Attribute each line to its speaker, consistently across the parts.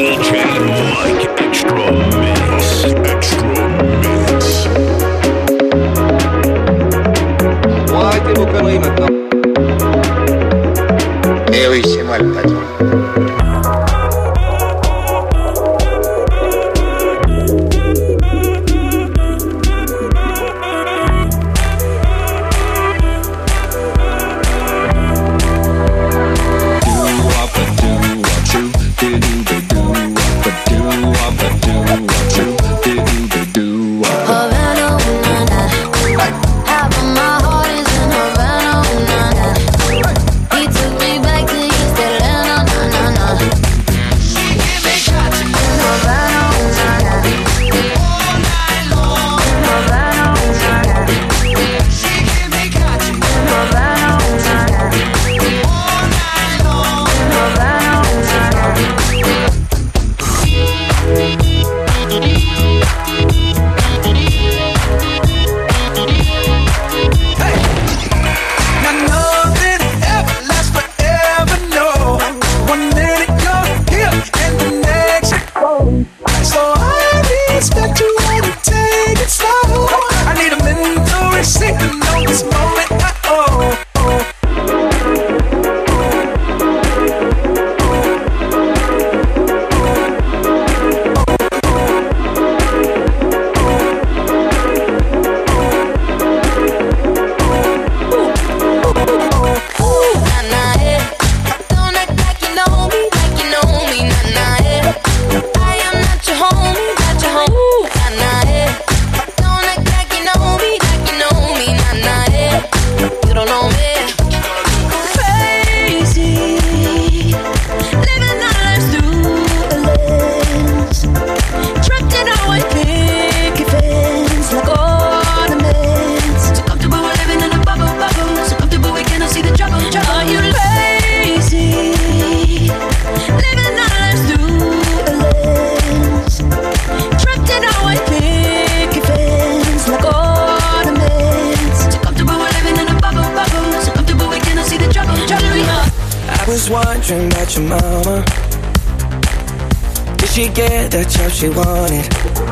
Speaker 1: She wanted.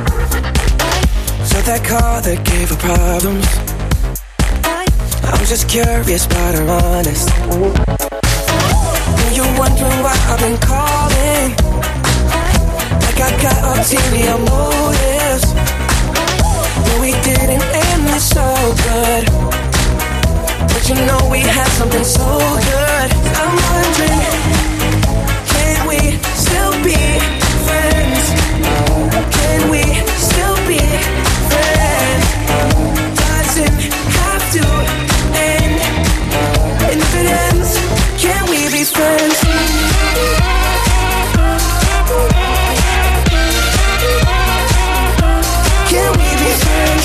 Speaker 1: So that car that gave her problems, I'm just curious about her honest. Are you wondering why I've been calling? Like I got ulterior motives. No, we didn't end this so good, but you know we had something so good. I'm wondering, can we still be friends? Can we still be friends? Doesn't have to end. And if it ends, can we be friends? Can we be friends?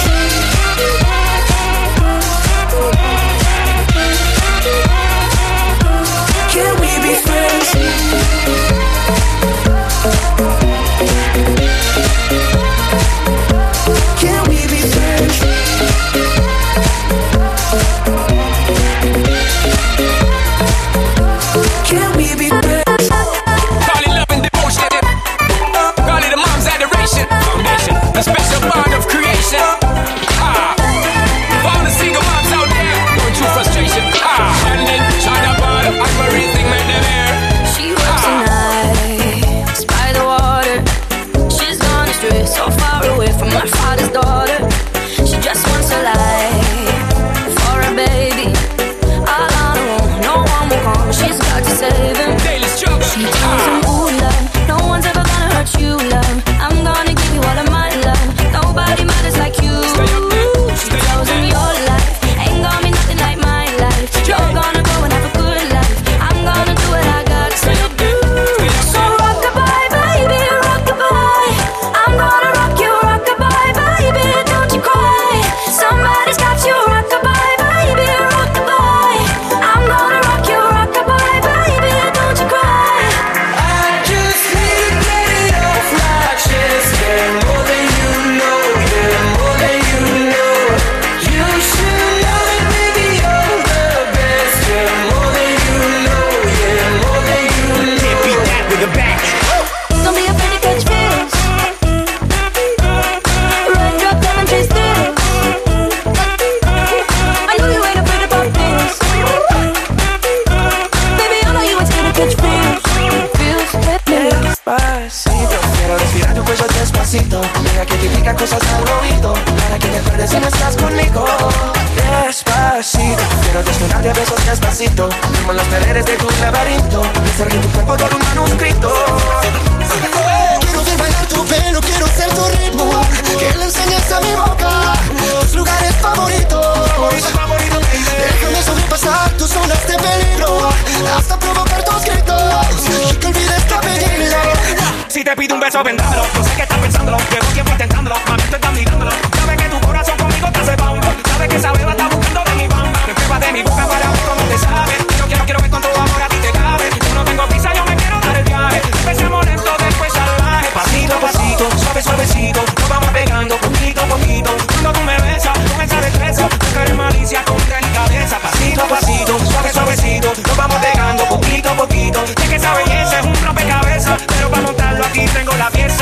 Speaker 1: Quiero respirar tu cuello despacito. Deja que te diga cosas al oído, para que te acuerdes si no estás conmigo. Despacito, quiero desnudarte a besos despacito. Firmo las paredes de tu laberinto, pensar que tu cuerpo todo un manuscrito.
Speaker 2: Quiero ver bailar tu pelo, quiero ser tu ritmo, que le enseñes a mi boca tus lugares favoritos. Déjame sobrepasar tus zonas de peligro, hasta provocar tus gritos y que olvides tu apellido.
Speaker 3: Si te pido un beso, vendámelo. Yo sé que estás pensándolo, llevo tiempo intentándolo. Mami, tú estás mirándolo. Sabes que tu corazón conmigo te hace bomba. Sabes que esa beba está buscando de mi bamba. Me pruebas de mi boca para ver cómo te sabe. Quiero ver con tu amor a ti te cabe. Yo no tengo prisa, yo me quiero dar el viaje. Empecemos lento, después salvaje. Pasito a pasito, suave suavecito, nos vamos pegando poquito a poquito. Cuando tú me besas, con esa destreza, buscaré malicia con delicadeza. Pasito a pasito, suave suavecito, nos vamos pegando poquito a poquito. Sé que esa belleza es un rompecabezas, pero para montarlo aquí tengo la pieza.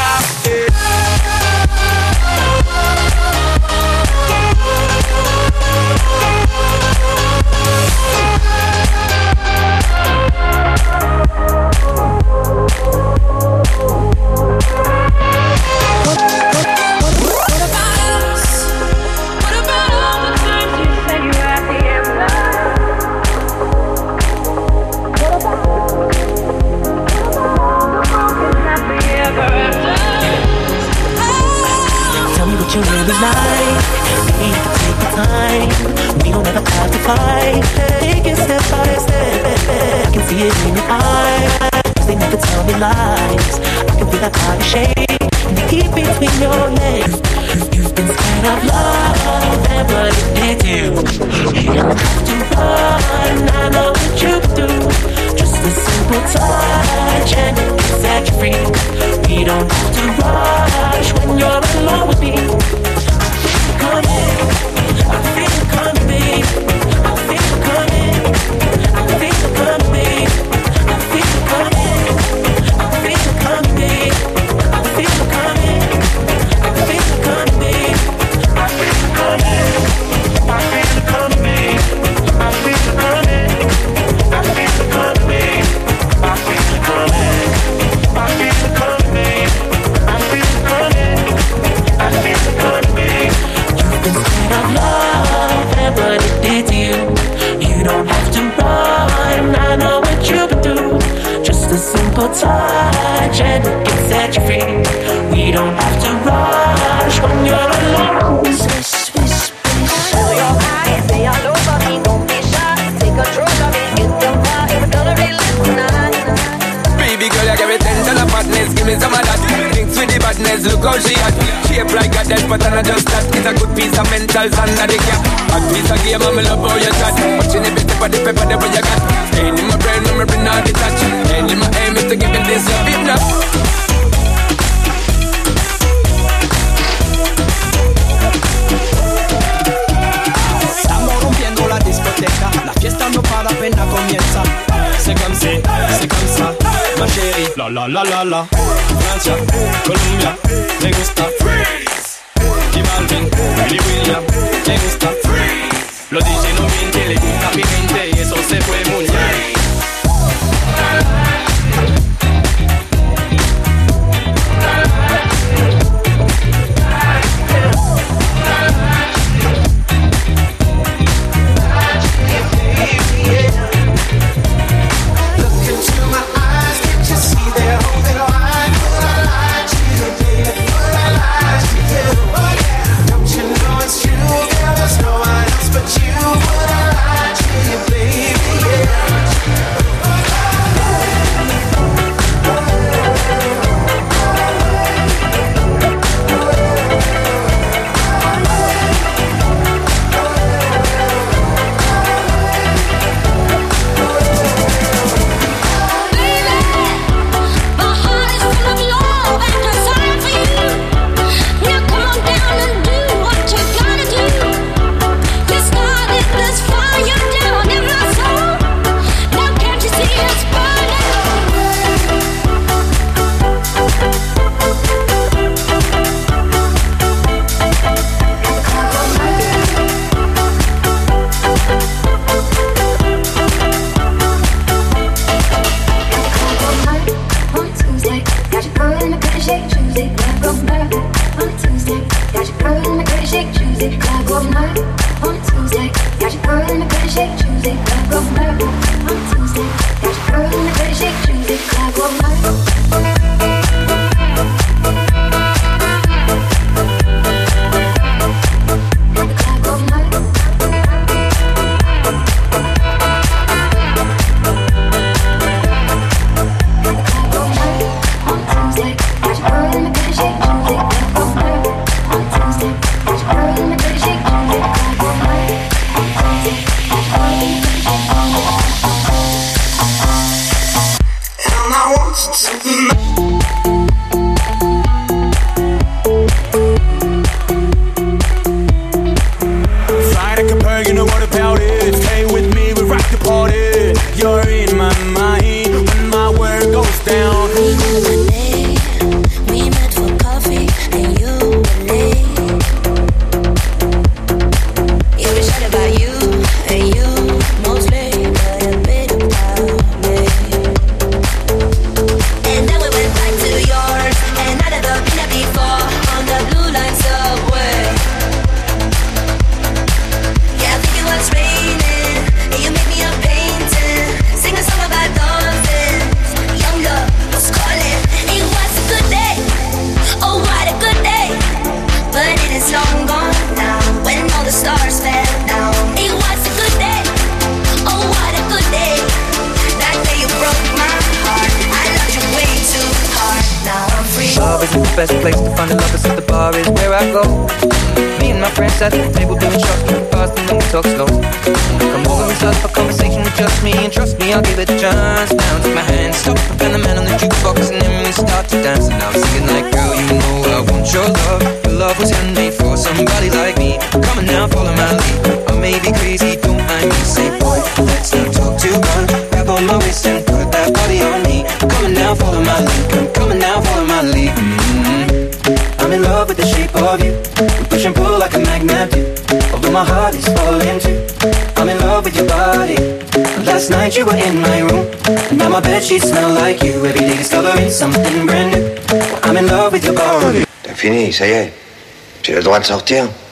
Speaker 4: You really like, we need to take the time. We don't ever have to fight. Take it step by step. I can see it in your eyes. They never tell me lies. I can feel that body shake and the heat between your legs. You've been scared of love and what it did to you. You don't have to run, I know what you do. Just a simple touch and it can set you free. We don't have to rush when you're alone with me. Touch and it can set you free. We don't have to rush when you're alone.
Speaker 5: Show your eyes, they all over me. Don't be shy, take control of it. You don't want it, it's gonna be lit tonight.
Speaker 6: Baby girl, you give me 10 ton of fatness, give me some of that. Thinks with the badness, look how she hot. Shape like a dead, but I'm not just that. It's a good piece of mentals under the cap. A piece of game, I'm love how you chat. Watching every step of the pepper, the way you got. Ain't in my brain, memory not detached. Ain't in my aim is to give it this love, if not.
Speaker 7: Estamos rompiendo la discoteca, la fiesta no para, apenas comienza. C'est comme ça, ma chérie. La la la la la. Francia, Colombia, me gusta. Freeze. Y Balvin, Willy William, me gusta. Freeze. Los DJ no mienten, le gusta mi gente y eso se fue muy bien.
Speaker 2: Don't you know it's true, girl, there's no one else but you. Would I lie to you, baby?
Speaker 8: night on Tuesday. Got your girl in the pretty shake Tuesday. Gotta go night on Tuesday. Got your girl in the pretty shake Tuesday. Gotta go night.
Speaker 9: Best place to find the lovers at the bar is where I go. Me and my friends at the table doing shots, moving fast and then we talk slow. Come over and start up a conversation with just me, and trust me, I'll give it a chance. Now take my hand, stop and the man on the jukebox, and then we start to dance. And I'm singing like, girl, you know I want your love. Your love was handmade for somebody like me. Come on now, follow my lead. I may be crazy, don't mind me. Say, boy, let's not talk too much. Grab on my waist and put that body on me. Come on now, follow my lead. Come on now, follow my lead. I'm in love with the shape of you. We push and pull like a magnet do. Although my heart is falling too. I'm in love with your body. Last night you were in my room, and now my bedsheets smell like you. Every day discovering something brand new. I'm in love with your body.
Speaker 10: T'as fini, ça y est. J'ai le droit de sortir.